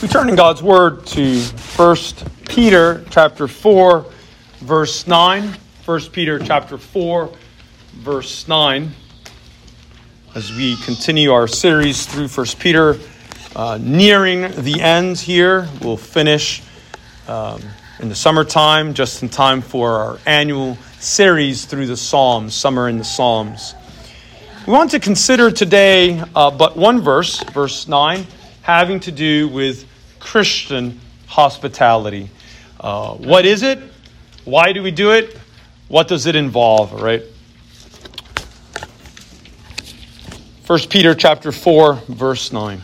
We turn in God's Word to 1 Peter chapter 4, verse 9. 1 Peter chapter 4, verse 9. As we continue our series through 1 Peter, nearing the end here, we'll finish in the summertime, just in time for our annual series through the Psalms, Summer in the Psalms. We want to consider today but one verse, verse 9, having to do with Christian hospitality. What is it? Why do we do it? What does it involve? All right. 1 Peter chapter 4, verse 9.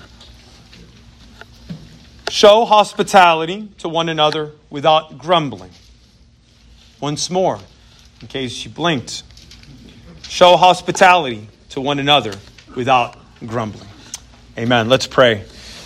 Show hospitality to one another without grumbling. Once more, in case you blinked. Show hospitality to one another without grumbling. Amen. Let's pray.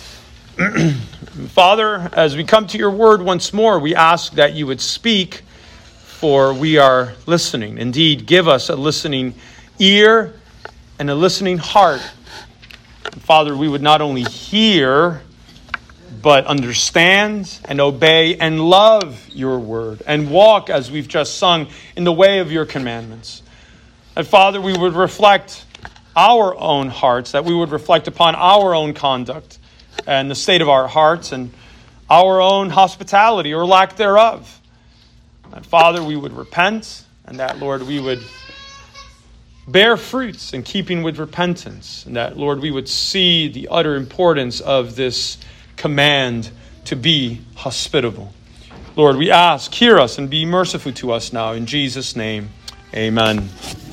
Father, as we come to your word once more, we ask that you would speak, for we are listening. Indeed, give us a listening ear and a listening heart. Father, we would not only hear, but understand and obey and love your word and walk, as we've just sung, in the way of your commandments. And Father, we would reflect our own hearts, that we would reflect upon our own conduct and the state of our hearts and our own hospitality or lack thereof. And Father, we would repent, and that, Lord, we would bear fruits in keeping with repentance, and that, Lord, we would see the utter importance of this command to be hospitable. Lord, we ask, hear us and be merciful to us now. In Jesus' name, amen.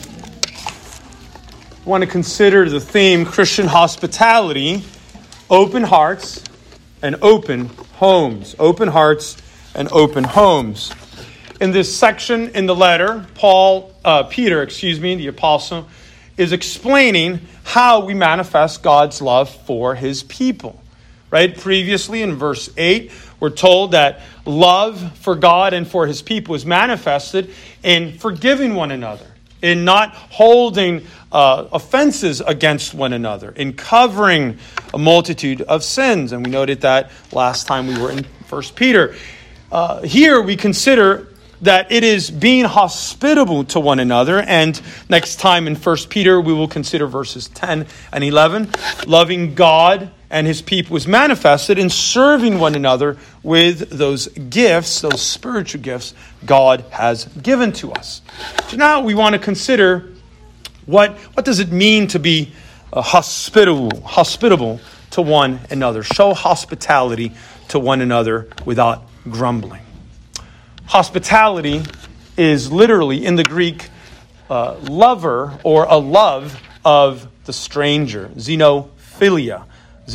I want to consider the theme, Christian hospitality, open hearts and open homes. Open hearts and open homes. In this section in the letter, Peter, the apostle, is explaining how we manifest God's love for his people. Right? Previously in verse 8, we're told that love for God and for his people is manifested in forgiving one another, in not holding offenses against one another, in covering a multitude of sins. And we noted that last time we were in 1 Peter. Here we consider that it is being hospitable to one another. And next time in 1 Peter, we will consider verses 10 and 11. Loving God and his people is manifested in serving one another with those gifts, those spiritual gifts God has given to us. So now we want to consider what does it mean to be hospitable to one another. Show hospitality to one another without grumbling. Hospitality is literally in the Greek lover or a love of the stranger. Xenophilia.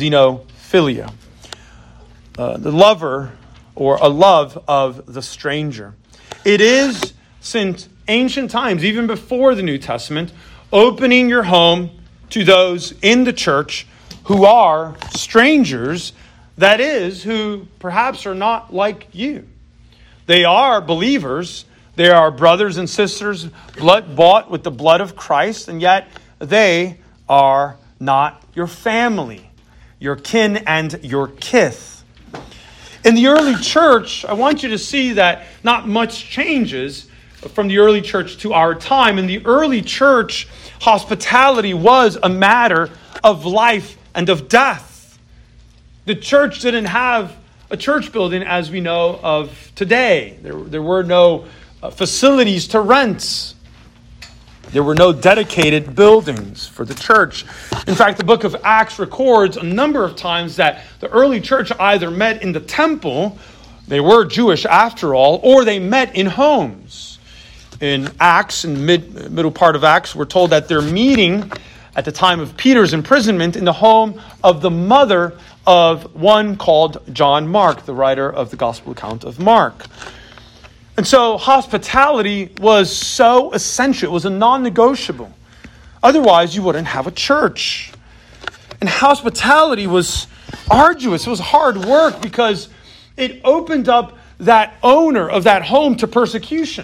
The lover or a love of the stranger. It is, since ancient times, even before the New Testament, opening your home to those in the church who are strangers, that is, who perhaps are not like you. They are believers. They are brothers and sisters, blood bought with the blood of Christ, and yet they are not your family, your kin and your kith. In the early church, I want you to see that not much changes from the early church to our time. In the early church, hospitality was a matter of life and of death. The church didn't have a church building as we know of today. There were no facilities to rent. There were no dedicated buildings for the church. In fact, the book of Acts records a number of times that the early church either met in the temple, they were Jewish after all, or they met in homes. In Acts, in middle part of Acts, we're told that they're meeting at the time of Peter's imprisonment in the home of the mother of one called John Mark, the writer of the gospel account of Mark. And so hospitality was so essential. It was a non-negotiable. Otherwise, you wouldn't have a church. And hospitality was arduous. It was hard work because it opened up that owner of that home to persecution.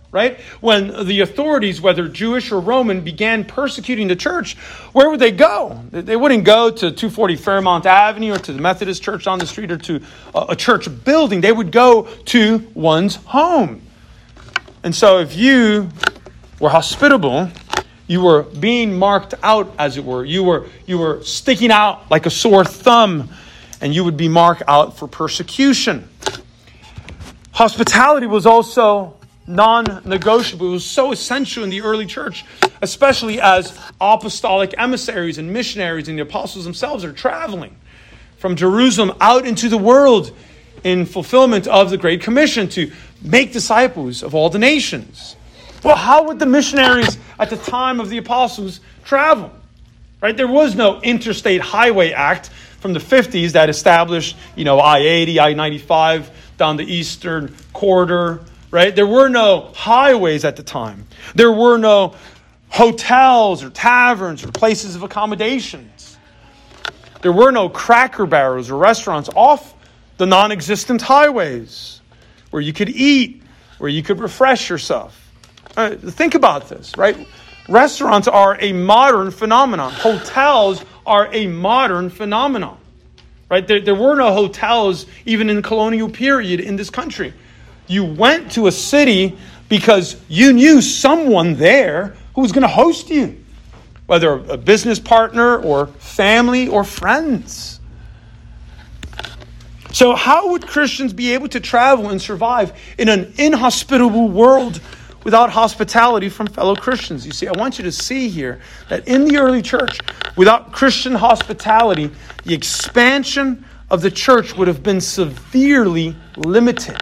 right? When the authorities, whether Jewish or Roman, began persecuting the church, where would they go? They wouldn't go to 240 Fairmount Avenue or to the Methodist church on the street or to a church building. They would go to one's home. And so if you were hospitable, you were being marked out, as it were. You were sticking out like a sore thumb, and you would be marked out for persecution. Hospitality was also non-negotiable. It was so essential in the early church, especially as apostolic emissaries and missionaries and the apostles themselves are traveling from Jerusalem out into the world in fulfillment of the Great Commission to make disciples of all the nations. Well, how would the missionaries at the time of the apostles travel? Right? There was no Interstate Highway Act from the 50s that established, I-80, I-95 down the eastern corridor. Right? There were no highways at the time. There were no hotels or taverns or places of accommodations. There were no Cracker Barrels or restaurants off the non-existent highways where you could eat, where you could refresh yourself. Think about this, right? Restaurants are a modern phenomenon. Hotels are a modern phenomenon. Right? There were no hotels even in the colonial period in this country. You went to a city because you knew someone there who was going to host you, whether a business partner or family or friends. So how would Christians be able to travel and survive in an inhospitable world without hospitality from fellow Christians? You see, I want you to see here that in the early church, without Christian hospitality, the expansion of the church would have been severely limited.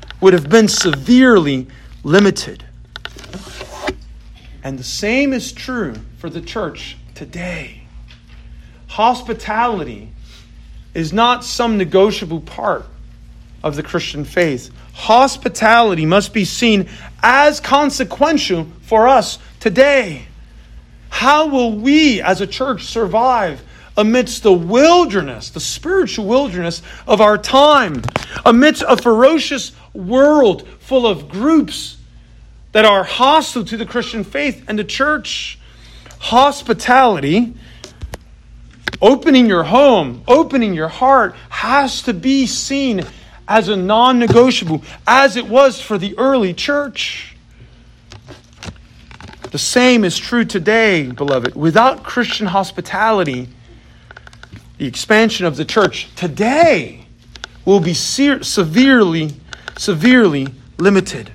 And the same is true for the church today. Hospitality is not some negotiable part of the Christian faith. Hospitality must be seen as consequential for us today. How will we as a church survive amidst the wilderness, the spiritual wilderness of our time, amidst a ferocious world full of groups that are hostile to the Christian faith and the church? Hospitality, opening your home, opening your heart, has to be seen as a non-negotiable, as it was for the early church. The same is true today, beloved. Without Christian hospitality, the expansion of the church today will be severely limited.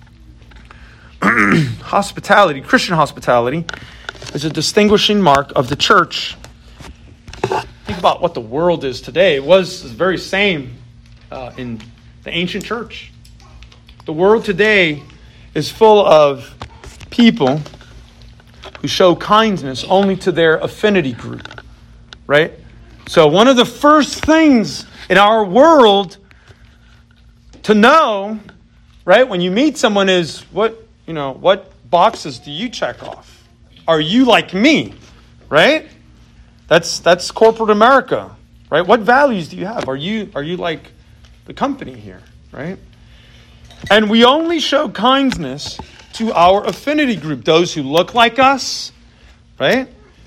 Hospitality, Christian hospitality, is a distinguishing mark of the church. Think about what the world is today. It was the very same in the ancient church. The world today is full of people who show kindness only to their affinity group, right? So one of the first things in our world to know, right, when you meet someone is what boxes do you check off? Are you like me, right? That's corporate America, right? What values do you have? Are you like the company here, right? And we only show kindness to our affinity group, those who look like us, right?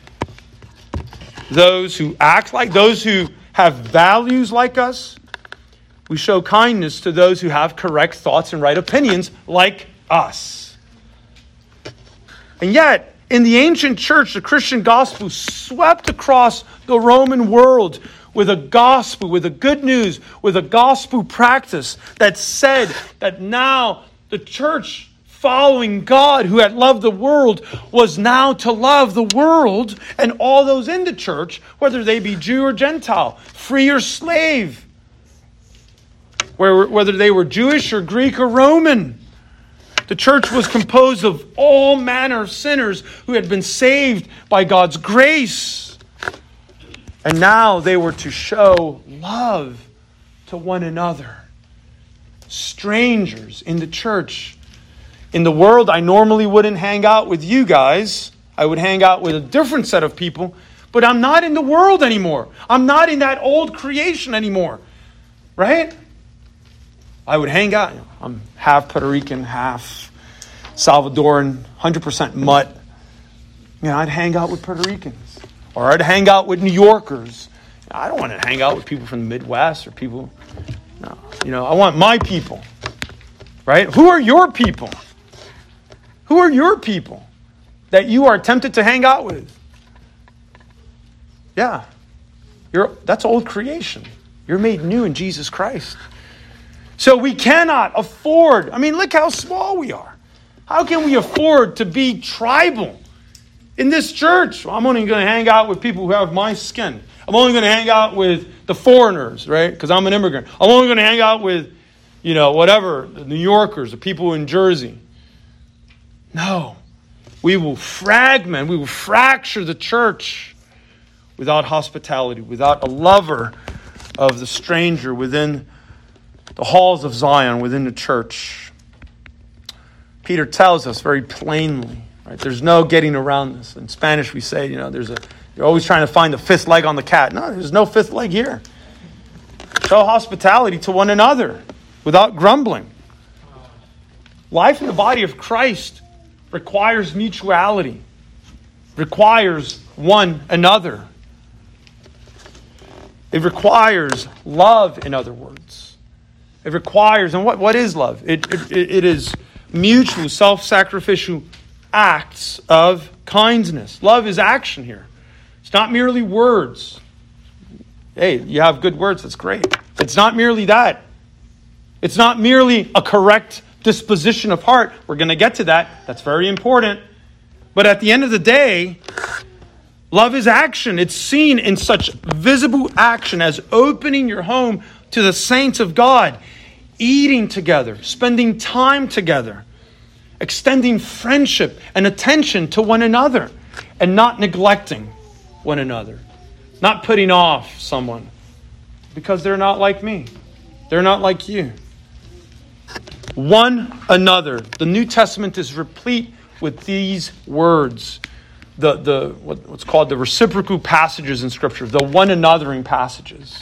Those who act like, those who have values like us. We show kindness to those who have correct thoughts and right opinions like us. And yet, in the ancient church, the Christian gospel swept across the Roman world with a gospel, with a good news, with a gospel practice that said that now the church, following God who had loved the world, was now to love the world and all those in the church, whether they be Jew or Gentile, free or slave, whether they were Jewish or Greek or Roman. The church was composed of all manner of sinners who had been saved by God's grace. And now they were to show love to one another. Strangers in the church. In the world, I normally wouldn't hang out with you guys. I would hang out with a different set of people. But I'm not in the world anymore. I'm not in that old creation anymore. Right? I would hang out. I'm half Puerto Rican, half Salvadoran, 100% mutt. I'd hang out with Puerto Ricans. Or I'd hang out with New Yorkers. I don't want to hang out with people from the Midwest or people. No. I want my people. Right? Who are your people? Who are your people that you are tempted to hang out with? Yeah. That's old creation. You're made new in Jesus Christ. So we cannot afford, look how small we are. How can we afford to be tribal in this church? Well, I'm only going to hang out with people who have my skin. I'm only going to hang out with the foreigners, right? Because I'm an immigrant. I'm only going to hang out with, whatever, the New Yorkers, the people in Jersey. No. We will fragment, we will fracture the church without hospitality, without a lover of the stranger within the halls of Zion, within the church. Peter tells us very plainly, right? There's no getting around this. In Spanish we say, you're always trying to find the fifth leg on the cat. No, there's no fifth leg here. Show hospitality to one another without grumbling. Life in the body of Christ requires mutuality, requires one another. It requires love, in other words. It requires, and what is love? It is mutual, self-sacrificial acts of kindness. Love is action here. It's not merely words. Hey, you have good words, that's great. It's not merely that. It's not merely a correct disposition of heart. We're going to get to that. That's very important. But at the end of the day, love is action. It's seen in such visible action as opening your home to the saints of God, eating together, spending time together, extending friendship and attention to one another, and not neglecting one another, not putting off someone because they're not like me. They're not like you. One another. The New Testament is replete with these words. What's called the reciprocal passages in Scripture, the one anothering passages.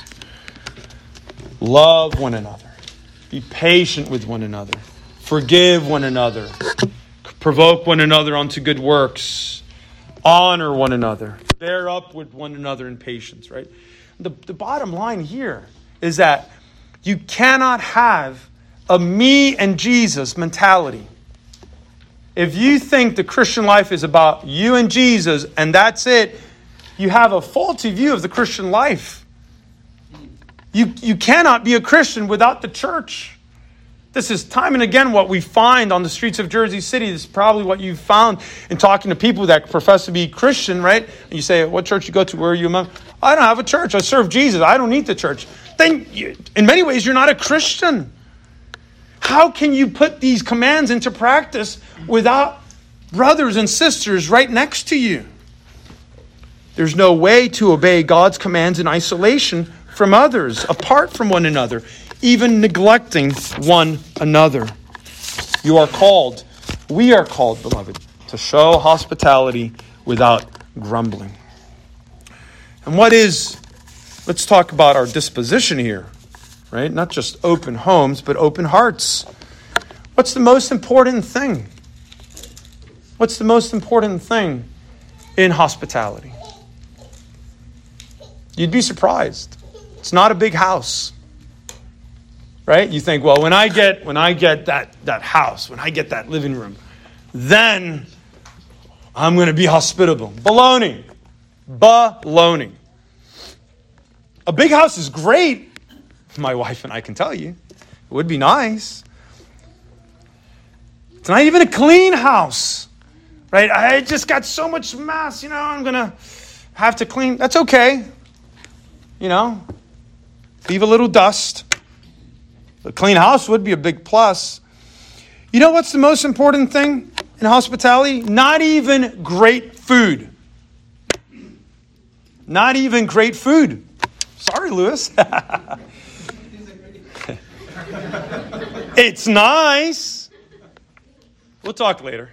Love one another. Be patient with one another. Forgive one another. Provoke one another unto good works. Honor one another. Bear up with one another in patience, right? The bottom line here is that you cannot have a me and Jesus mentality. If you think the Christian life is about you and Jesus and that's it, you have a faulty view of the Christian life. You cannot be a Christian without the church. This is time and again what we find on the streets of Jersey City. This is probably what you've found in talking to people that profess to be Christian, right? And you say, what church you go to? Where are you among? I don't have a church. I serve Jesus. I don't need the church. Then in many ways, you're not a Christian. How can you put these commands into practice without brothers and sisters right next to you? There's no way to obey God's commands in isolation from others, apart from one another, even neglecting one another. We are called, beloved, to show hospitality without grumbling. And let's talk about our disposition here, right? Not just open homes, but open hearts. What's the most important thing? What's the most important thing in hospitality? You'd be surprised. It's not a big house. Right? You think, well, when I get that house, when I get that living room, then I'm going to be hospitable. Baloney. A big house is great. My wife and I can tell you. It would be nice. It's not even a clean house. Right? I just got so much mess, I'm going to have to clean. That's okay. Leave a little dust. A clean house would be a big plus. You know what's the most important thing in hospitality? Not even great food. Not even great food. Sorry, Lewis. It's nice. We'll talk later.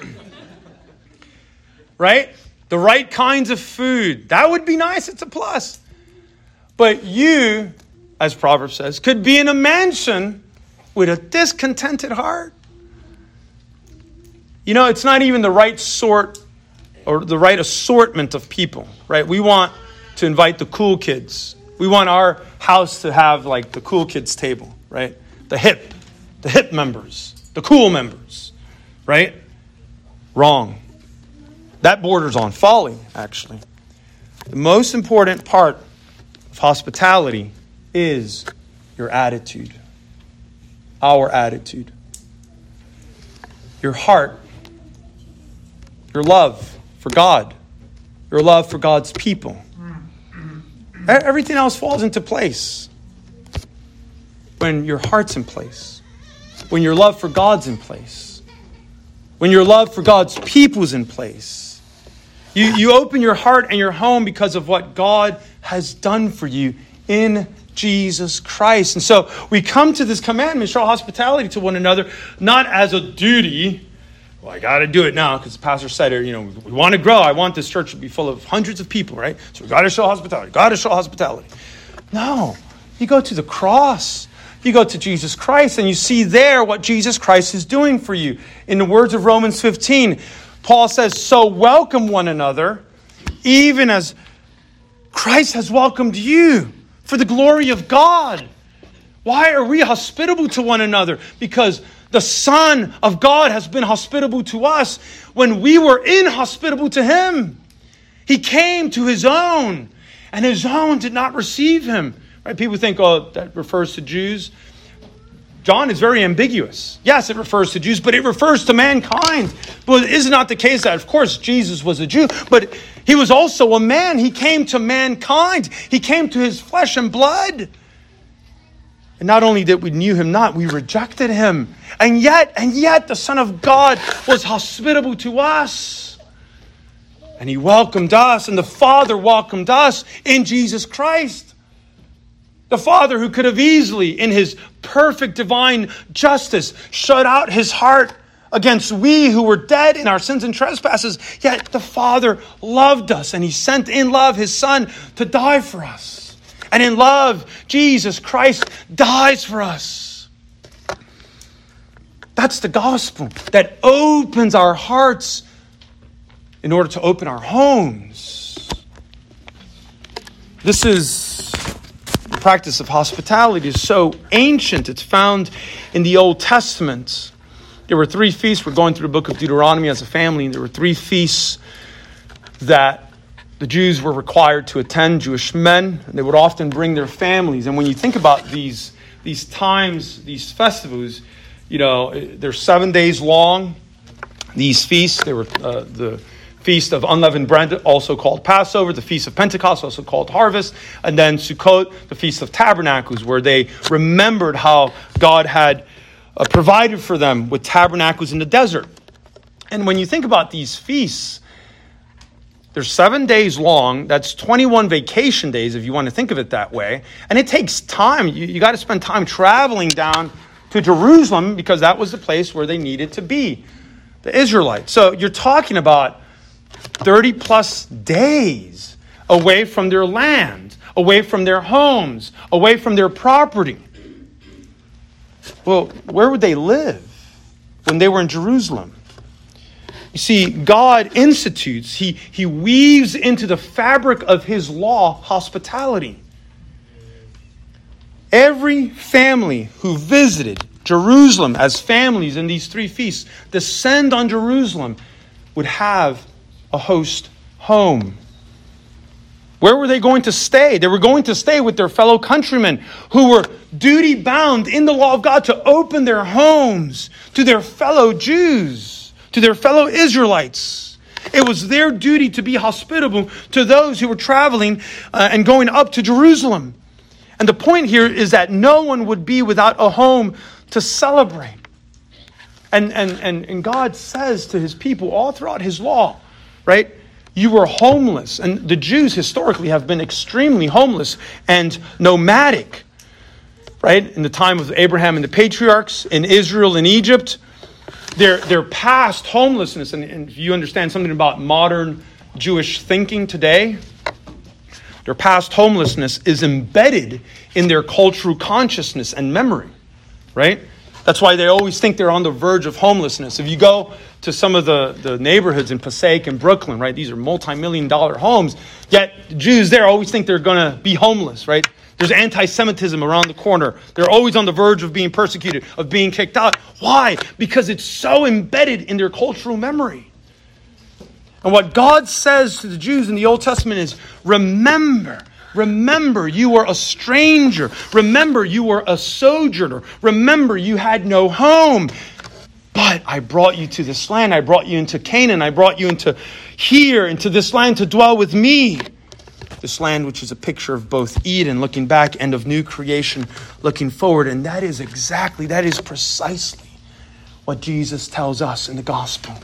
Right? The right kinds of food. That would be nice. It's a plus. But you, as Proverbs says, could be in a mansion with a discontented heart. It's not even the right sort or the right assortment of people, right? We want to invite the cool kids. We want our house to have like the cool kids table, right? The hip members, the cool members, right? Wrong. That borders on folly, actually. The most important part of hospitality is your attitude. Our attitude. Your heart. Your love for God. Your love for God's people. Everything else falls into place when your heart's in place. When your love for God's in place. When your love for God's people's in place. You open your heart and your home because of what God has done for you in Jesus Christ. And so we come to this commandment, show hospitality to one another, not as a duty. Well, I got to do it now because the pastor said it, we want to grow. I want this church to be full of hundreds of people, right? So we got to show hospitality. Got to show hospitality. No, you go to the cross. You go to Jesus Christ and you see there what Jesus Christ is doing for you. In the words of Romans 15, Paul says, so welcome one another, even as Christ has welcomed you for the glory of God. Why are we hospitable to one another? Because the Son of God has been hospitable to us when we were inhospitable to Him. He came to His own, and His own did not receive Him. Right? People think, that refers to Jews. John is very ambiguous. Yes, it refers to Jews, but it refers to mankind. But it is not the case that, of course, Jesus was a Jew, but He was also a man. He came to mankind. He came to His flesh and blood. And not only did we knew Him not, we rejected Him. And yet the Son of God was hospitable to us. And He welcomed us, and the Father welcomed us in Jesus Christ. The Father who could have easily, in His perfect divine justice, shut out His heart against we who were dead in our sins and trespasses. Yet the Father loved us, and He sent in love His Son to die for us. And in love, Jesus Christ dies for us. That's the gospel that opens our hearts in order to open our homes. This is the practice of hospitality. Is so ancient. It's found in the Old Testament. There were 3 feasts. We're going through the book of Deuteronomy as a family. There were 3 feasts that the Jews were required to attend, Jewish men. And they would often bring their families. And when you think about these times, these festivals, they're 7 days long. These feasts, they were the Feast of Unleavened Bread, also called Passover, the Feast of Pentecost, also called Harvest, and then Sukkot, the Feast of Tabernacles, where they remembered how God had provided for them with tabernacles in the desert. And when you think about these feasts, they're 7 days long. That's 21 vacation days, if you want to think of it that way. And it takes time. You got to spend time traveling down to Jerusalem because that was the place where they needed to be, the Israelites. So you're talking about 30 plus days away from their land, away from their homes, away from their property. Well, where would they live when they were in Jerusalem? You see, God institutes, He weaves into the fabric of His law hospitality. Every family who visited Jerusalem as families in these 3 feasts descend on Jerusalem would have a host home. Where were they going to stay? They were going to stay with their fellow countrymen who were duty bound in the law of God to open their homes to their fellow Jews, to their fellow Israelites. It was their duty to be hospitable to those who were traveling and going up to Jerusalem. And the point here is that no one would be without a home to celebrate. And God says to His people all throughout His law, right? You were homeless. And the Jews historically have been extremely homeless and nomadic, right? In the time of Abraham and the patriarchs, in Israel and Egypt, their past homelessness, and if you understand something about modern Jewish thinking today, their past homelessness is embedded in their cultural consciousness and memory, right? That's why they always think they're on the verge of homelessness. If you go to some of the neighborhoods in Passaic and Brooklyn, right? These are multi-million-dollar homes. Yet Jews there always think they're going to be homeless, right? There's anti-Semitism around the corner. They're always on the verge of being persecuted, of being kicked out. Why? Because it's so embedded in their cultural memory. And what God says to the Jews in the Old Testament is, remember, you were a stranger. Remember, you were a sojourner. Remember, you had no home. But I brought you to this land. I brought you into Canaan. I brought you into this land to dwell with me. This land which is a picture of both Eden looking back and of new creation looking forward. And that is precisely what Jesus tells us in the gospel.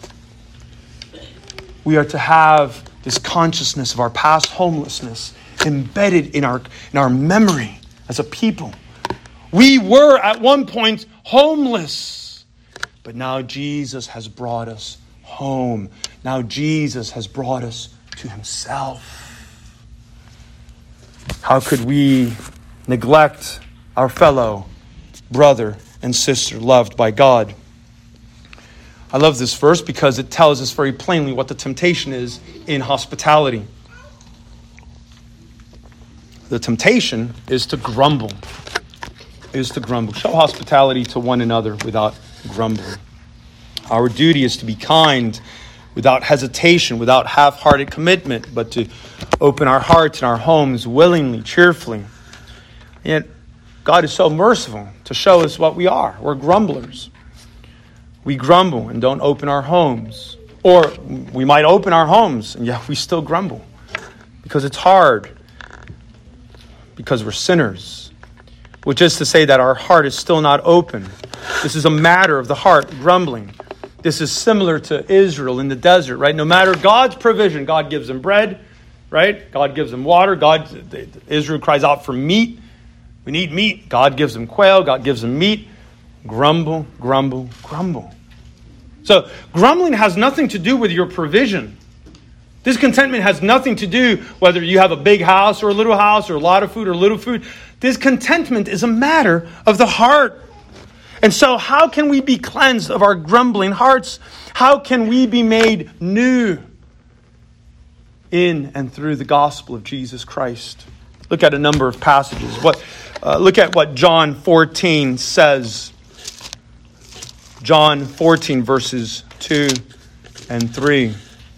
We are to have this consciousness of our past homelessness embedded in our memory as a people. We were at one point homeless, but now Jesus has brought us home. Now Jesus has brought us to himself. How could we neglect our fellow brother and sister loved by God? I love this verse because it tells us very plainly what the temptation is in hospitality. The temptation is to grumble. Show hospitality to one another without grumbling. Our duty is to be kind without hesitation, without half-hearted commitment, but to open our hearts and our homes willingly, cheerfully. Yet God is so merciful to show us what we are. We're grumblers. We grumble and don't open our homes. Or we might open our homes and yet we still grumble. Because it's hard. Because we're sinners. Which is to say that our heart is still not open. This is a matter of the heart, grumbling. This is similar to Israel in the desert, right? No matter God's provision, God gives them bread, right? God gives them water. Israel cries out for meat. We need meat. God gives them quail. God gives them meat. Grumble, grumble, grumble. So grumbling has nothing to do with your provision. Discontentment has nothing to do whether you have a big house or a little house or a lot of food or little food. Discontentment is a matter of the heart. And so how can we be cleansed of our grumbling hearts? How can we be made new in and through the gospel of Jesus Christ? Look at a number of passages. Look at what John 14 says. John 14 verses 2 and 3.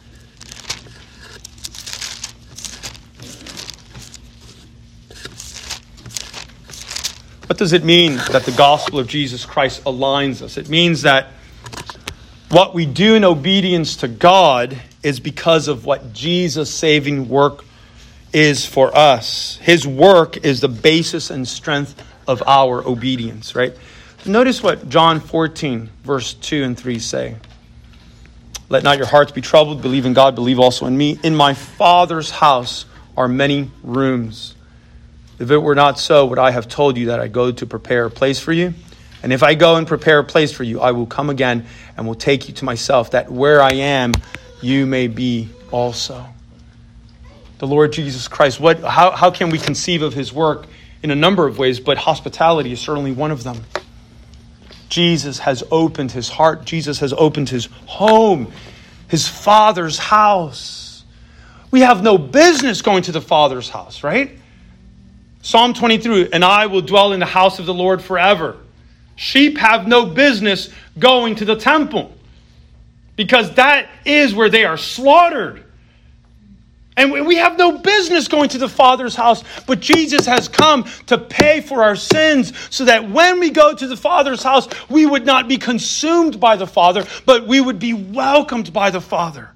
What does it mean that the gospel of Jesus Christ aligns us? It means that what we do in obedience to God is because of what Jesus' saving work is for us. His work is the basis and strength of our obedience, right? Notice what John 14, verse 2 and 3 say. Let not your hearts be troubled. Believe in God, believe also in me. In my Father's house are many rooms. If it were not so, would I have told you that I go to prepare a place for you? And if I go and prepare a place for you, I will come again and will take you to myself, that where I am, you may be also. The Lord Jesus Christ, how can we conceive of his work in a number of ways, but hospitality is certainly one of them. Jesus has opened his heart. Jesus has opened his home, his Father's house. We have no business going to the Father's house, right? Psalm 23, and I will dwell in the house of the Lord forever. Sheep have no business going to the temple because that is where they are slaughtered. And we have no business going to the Father's house, but Jesus has come to pay for our sins so that when we go to the Father's house, we would not be consumed by the Father, but we would be welcomed by the Father.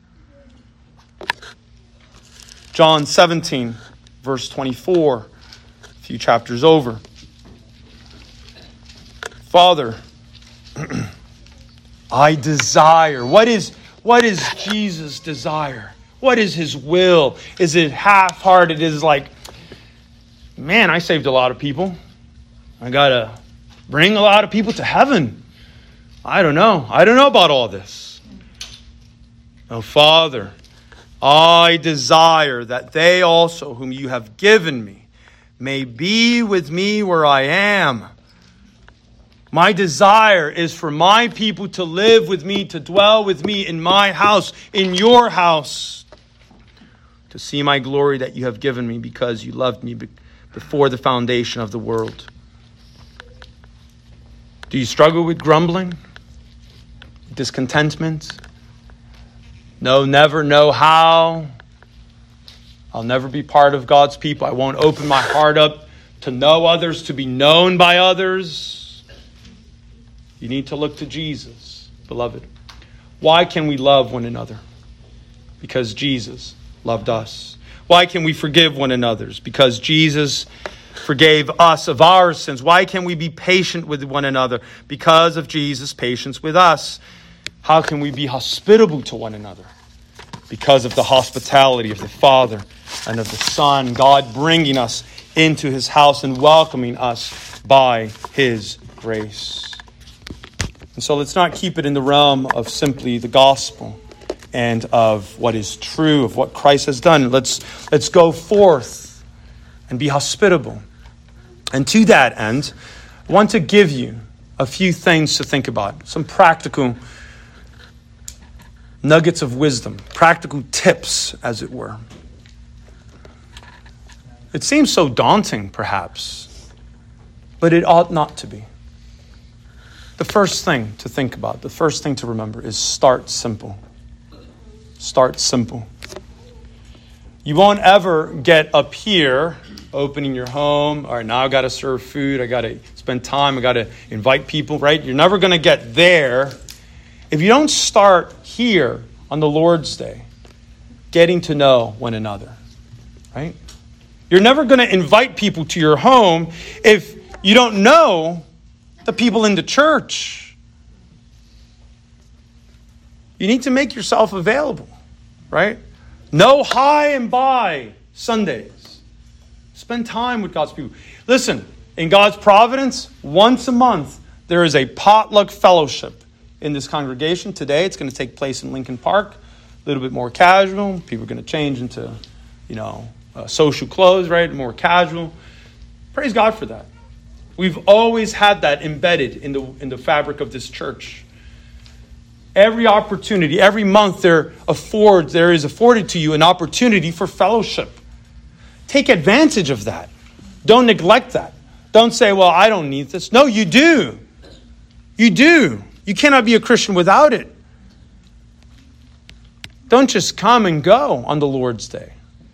John 17, verse 24. A few chapters over. Father, I desire. What is Jesus' desire? What is his will? Is it half-hearted? Is it like, man, I saved a lot of people. I got to bring a lot of people to heaven. I don't know. I don't know about all this. Oh, Father, I desire that they also, whom you have given me, may be with me where I am. My desire is for my people to live with me, to dwell with me in my house, in your house, to see my glory that you have given me because you loved me before the foundation of the world. Do you struggle with grumbling? Discontentment? No, never, no, how? I'll never be part of God's people. I won't open my heart up to know others, to be known by others. You need to look to Jesus, beloved. Why can we love one another? Because Jesus loved us. Why can we forgive one another? Because Jesus forgave us of our sins. Why can we be patient with one another? Because of Jesus' patience with us. How can we be hospitable to one another? Because of the hospitality of the Father and of the Son, God bringing us into his house and welcoming us by his grace. And so let's not keep it in the realm of simply the gospel and of what is true, of what Christ has done. Let's go forth and be hospitable. And to that end, I want to give you a few things to think about. Some practical nuggets of wisdom, practical tips, as it were. It seems so daunting, perhaps, but it ought not to be. The first thing to think about, the first thing to remember is start simple. Start simple. You won't ever get up here opening your home. All right, now I got to serve food. I got to spend time. I got to invite people, right? You're never going to get there if you don't start here on the Lord's Day, getting to know one another, right? You're never going to invite people to your home if you don't know the people in the church. You need to make yourself available, right? No hi and bye Sundays. Spend time with God's people. Listen, in God's providence, once a month, there is a potluck fellowship in this congregation. Today, it's going to take place in Lincoln Park. A little bit more casual. People are going to change into, social clothes, right? More casual. Praise God for that. We've always had that embedded in the fabric of this church. Every opportunity, every month there is afforded to you an opportunity for fellowship. Take advantage of that. Don't neglect that. Don't say, well, I don't need this. No, you do. You do. You cannot be a Christian without it. Don't just come and go on the Lord's Day.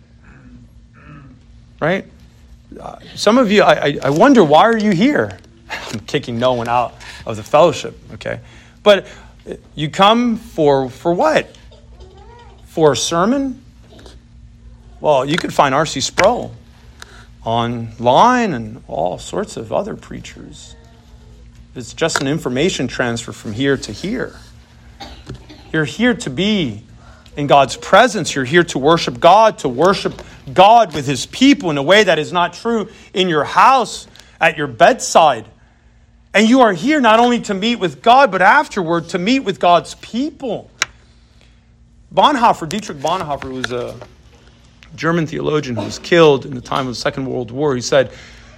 Right? Some of you, I wonder, why are you here? I'm kicking no one out of the fellowship, okay? But you come for what? For a sermon? Well, you could find R.C. Sproul online and all sorts of other preachers. It's just an information transfer from here to here. You're here to be in God's presence. You're here to worship God with his people in a way that is not true in your house, at your bedside. And you are here not only to meet with God, but afterward to meet with God's people. Dietrich Bonhoeffer was a German theologian who was killed in the time of the Second World War. He said,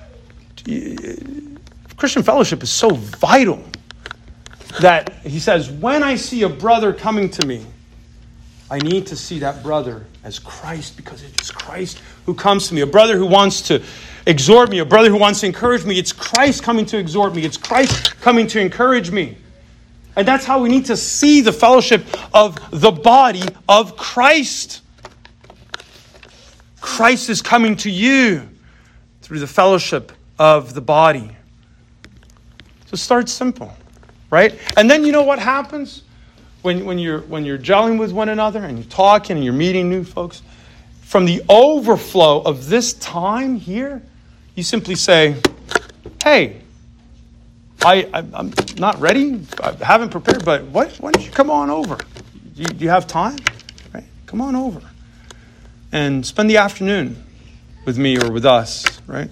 Christian fellowship is so vital that, he says, when I see a brother coming to me, I need to see that brother as Christ, because it is Christ who comes to me. A brother who wants to exhort me, a brother who wants to encourage me. It's Christ coming to exhort me. It's Christ coming to encourage me. And that's how we need to see the fellowship of the body of Christ. Christ is coming to you through the fellowship of the body. So start simple, right? And then you know what happens? When you're gelling with one another and you're talking and you're meeting new folks, from the overflow of this time here, you simply say, hey, I'm not ready. I haven't prepared, but why don't you come on over? Do you have time? Right? Come on over and spend the afternoon with me or with us, right?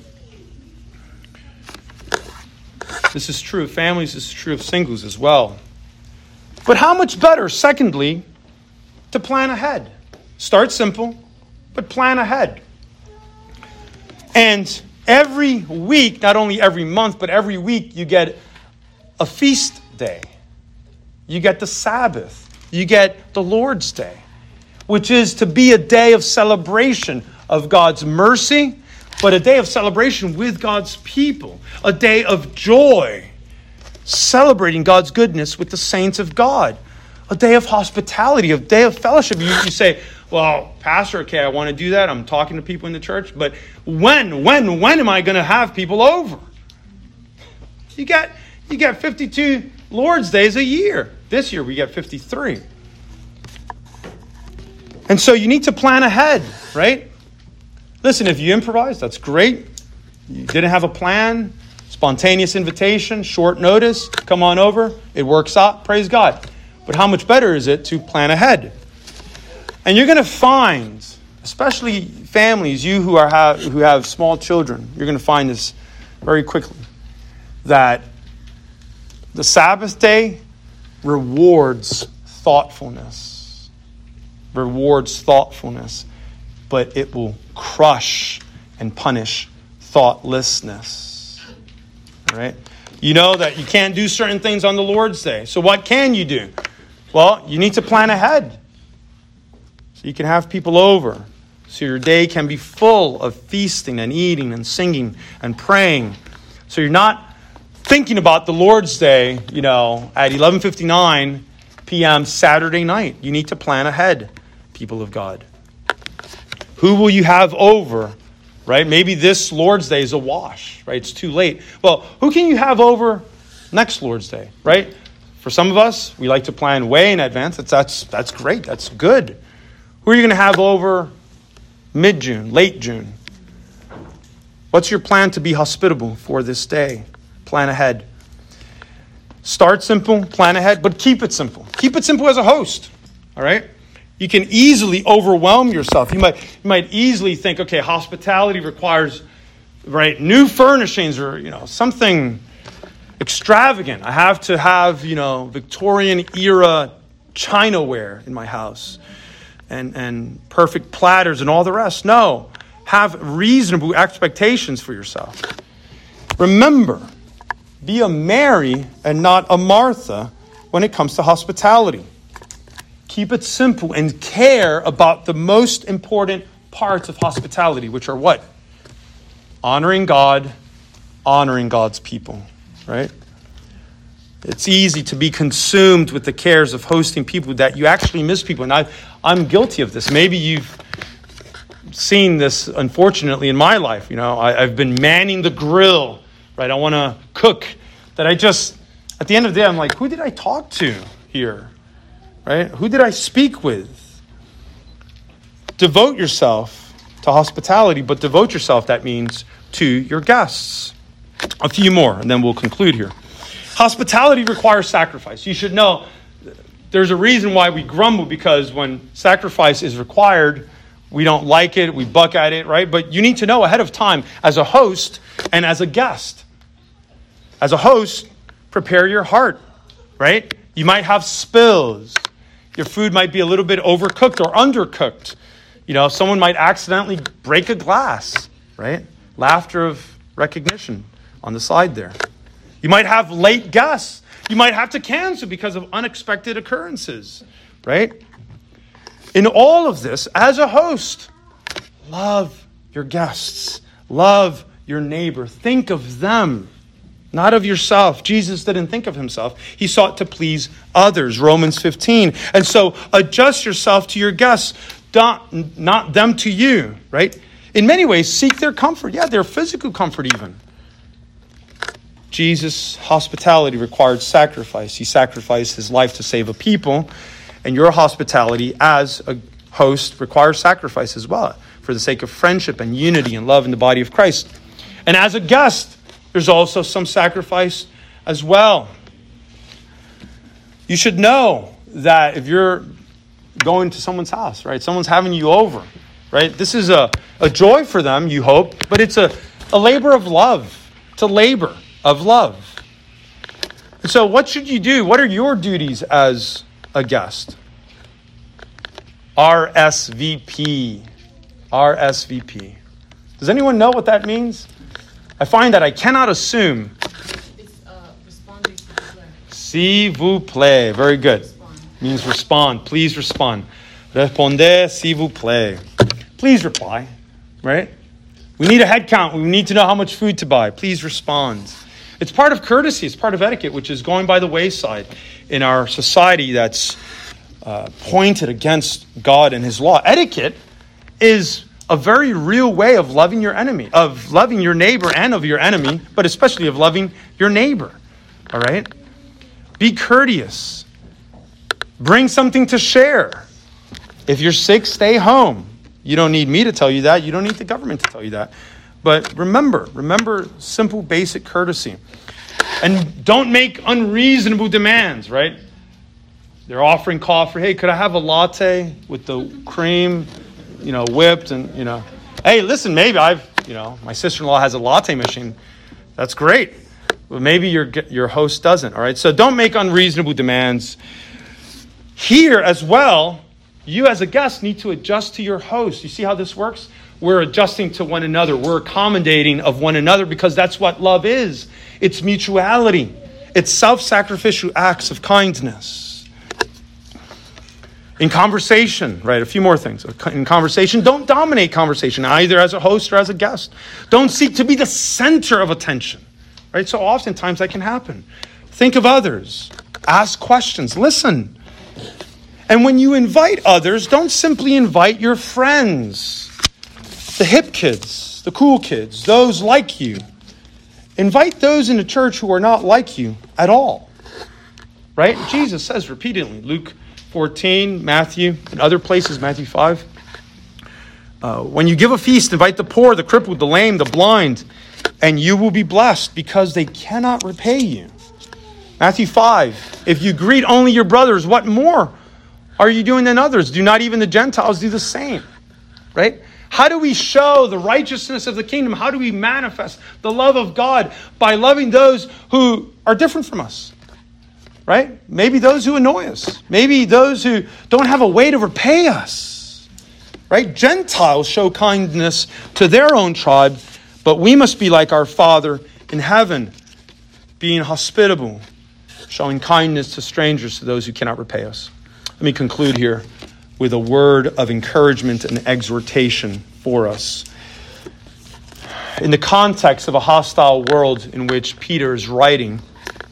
This is true of families. This is true of singles as well. But how much better, secondly, to plan ahead. Start simple, but plan ahead. And every week, not only every month, but every week, you get a feast day. You get the Sabbath. You get the Lord's Day, which is to be a day of celebration of God's mercy, but a day of celebration with God's people, a day of joy, celebrating God's goodness with the saints of God, a day of hospitality, a day of fellowship. You say, well, Pastor, okay, I want to do that. I'm talking to people in the church, but when am I going to have people over? You get 52 Lord's Days a year. This year we get 53. And so you need to plan ahead, right? Listen, if you improvise, that's great. You didn't have a plan, spontaneous invitation, short notice, come on over. It works out, praise God. But how much better is it to plan ahead? And you're going to find, especially families, you who have small children, you're going to find this very quickly, that the Sabbath day rewards thoughtfulness. Rewards thoughtfulness, but it will crush and punish thoughtlessness. All right? You know that you can't do certain things on the Lord's Day. So what can you do? Well, you need to plan ahead. So you can have people over. So your day can be full of feasting and eating and singing and praying. So you're not thinking about the Lord's Day, at 11:59 p.m. Saturday night. You need to plan ahead, people of God. Who will you have over, right? Maybe this Lord's Day is a wash, right? It's too late. Well, who can you have over next Lord's Day, right? For some of us, we like to plan way in advance. That's great. That's good. Who are you going to have over mid-June, late June? What's your plan to be hospitable for this day? Plan ahead. Start simple, plan ahead, but keep it simple. Keep it simple as a host, all right? You can easily overwhelm yourself. You might easily think, okay, hospitality requires, right, new furnishings or, something extravagant. I have to have, Victorian era chinaware in my house and perfect platters and all the rest. No, have reasonable expectations for yourself. Remember, be a Mary and not a Martha when it comes to hospitality. Keep it simple and care about the most important parts of hospitality, which are what? Honoring God, honoring God's people, right? It's easy to be consumed with the cares of hosting people that you actually miss people. And I'm guilty of this. Maybe you've seen this, unfortunately, in my life. I've been manning the grill, right? I want to cook. That at the end of the day, I'm like, who did I talk to here? Right? Who did I speak with? Devote yourself to hospitality, but devote yourself, that means, to your guests. A few more, and then we'll conclude here. Hospitality requires sacrifice. You should know there's a reason why we grumble, because when sacrifice is required, we don't like it, we buck at it, right? But you need to know ahead of time, as a host and as a guest. As a host, prepare your heart, right? You might have spills. Your food might be a little bit overcooked or undercooked. Someone might accidentally break a glass, right? Laughter of recognition on the side there. You might have late guests. You might have to cancel because of unexpected occurrences, right? In all of this, as a host, love your guests. Love your neighbor. Think of them. Not of yourself. Jesus didn't think of himself. He sought to please others. Romans 15. And so adjust yourself to your guests, not them to you, right? In many ways, seek their comfort. Yeah, their physical comfort even. Jesus' hospitality required sacrifice. He sacrificed his life to save a people. And your hospitality as a host requires sacrifice as well, for the sake of friendship and unity and love in the body of Christ. And as a guest, there's also some sacrifice as well. You should know that if you're going to someone's house, right? Someone's having you over, right? This is a joy for them, you hope, but it's a labor of love. It's a labor of love. And so what should you do? What are your duties as a guest? RSVP. RSVP. Does anyone know what that means? I find that I cannot assume. It's responding to the S'il vous plaît. Very good. Means respond. Please respond. Répondez, s'il vous plaît. Please reply. Right? We need a head count. We need to know how much food to buy. Please respond. It's part of courtesy. It's part of etiquette, which is going by the wayside in our society that's pointed against God and his law. Etiquette is a very real way of loving your enemy, of loving your neighbor and of your enemy, but especially of loving your neighbor. All right? Be courteous. Bring something to share. If you're sick, stay home. You don't need me to tell you that. You don't need the government to tell you that. But remember simple, basic courtesy. And don't make unreasonable demands, right? They're offering coffee. Hey, could I have a latte with the cream, whipped and, Hey, listen, maybe my sister-in-law has a latte machine. That's great. But maybe your host doesn't, all right? So don't make unreasonable demands. Here as well, you as a guest need to adjust to your host. You see how this works? We're adjusting to one another. We're accommodating of one another because that's what love is. It's mutuality. It's self-sacrificial acts of kindness. In conversation, right, a few more things. In conversation, don't dominate conversation, either as a host or as a guest. Don't seek to be the center of attention, right? So oftentimes that can happen. Think of others. Ask questions. Listen. And when you invite others, don't simply invite your friends, the hip kids, the cool kids, those like you. Invite those in the church who are not like you at all, right? Jesus says repeatedly, Luke 14, Matthew, and other places, Matthew 5. When you give a feast, invite the poor, the crippled, the lame, the blind, and you will be blessed because they cannot repay you. Matthew 5, if you greet only your brothers, what more are you doing than others? Do not even the Gentiles do the same? Right? How do we show the righteousness of the kingdom? How do we manifest the love of God? By loving those who are different from us. Right? Maybe those who annoy us. Maybe those who don't have a way to repay us. Right? Gentiles show kindness to their own tribe, but we must be like our Father in heaven, being hospitable, showing kindness to strangers, to those who cannot repay us. Let me conclude here with a word of encouragement and exhortation for us. In the context of a hostile world in which Peter is writing,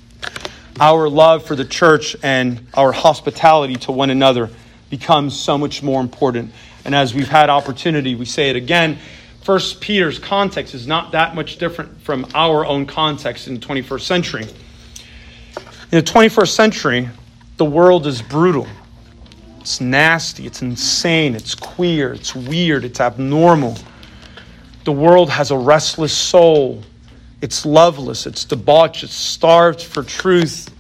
our love for the church and our hospitality to one another becomes so much more important. And as we've had opportunity, we say it again, 1 Peter's context is not that much different from our own context in the 21st century. In the 21st century, the world is brutal. It's nasty, it's insane, it's queer, it's weird, it's abnormal. The world has a restless soul. It's loveless, it's debauched, it's starved for truth.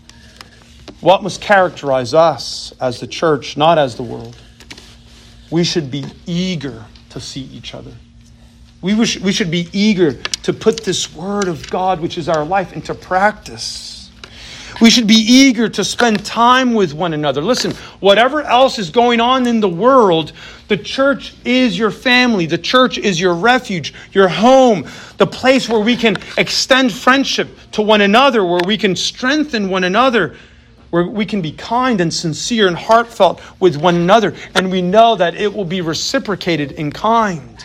What must characterize us as the church, not as the world? We should be eager to see each other. We should be eager to put this word of God, which is our life, into practice. We should be eager to spend time with one another. Listen, whatever else is going on in the world, the church is your family. The church is your refuge, your home, the place where we can extend friendship to one another, where we can strengthen one another, where we can be kind and sincere and heartfelt with one another. And we know that it will be reciprocated in kind.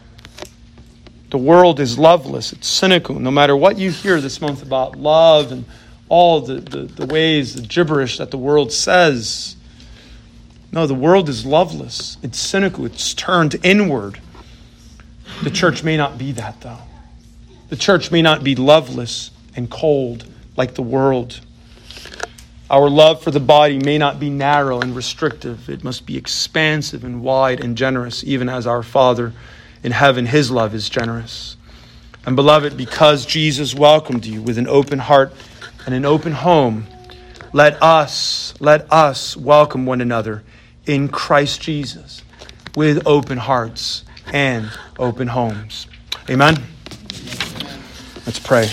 The world is loveless. It's cynical. No matter what you hear this month about love and all the ways, the gibberish that the world says. No, the world is loveless. It's cynical. It's turned inward. The church may not be that, though. The church may not be loveless and cold like the world. Our love for the body may not be narrow and restrictive. It must be expansive and wide and generous, even as our Father in heaven, his love is generous. And beloved, because Jesus welcomed you with an open heart and an open home, let us welcome one another in Christ Jesus with open hearts and open homes. Amen? Let's pray.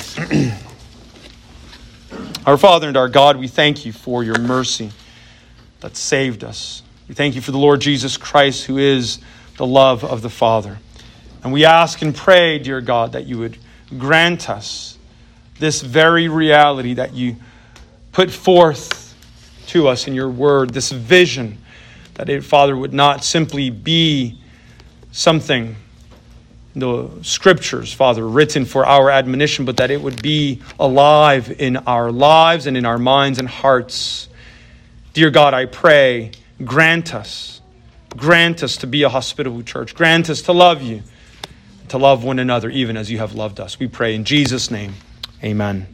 Our Father and our God, we thank you for your mercy that saved us. We thank you for the Lord Jesus Christ, who is the love of the Father. And we ask and pray, dear God, that you would grant us this very reality, that you put forth to us in your word, this vision, that it, Father, would not simply be something, the scriptures, Father, written for our admonition, but that it would be alive in our lives and in our minds and hearts. Dear God, I pray, grant us to be a hospitable church. Grant us to love you, to love one another, even as you have loved us. We pray in Jesus' name. Amen.